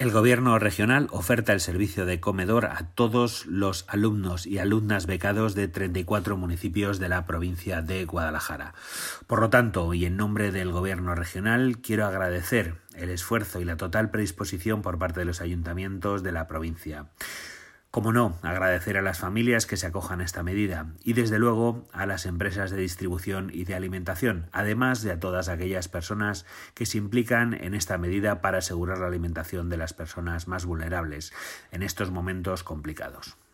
El Gobierno regional oferta el servicio de comedor a todos los alumnos y alumnas becados de 34 municipios de la provincia de Guadalajara. Por lo tanto, y en nombre del Gobierno regional, quiero agradecer el esfuerzo y la total predisposición por parte de los ayuntamientos de la provincia. Como no, agradecer a las familias que se acojan a esta medida y, desde luego, a las empresas de distribución y de alimentación, además de a todas aquellas personas que se implican en esta medida para asegurar la alimentación de las personas más vulnerables en estos momentos complicados.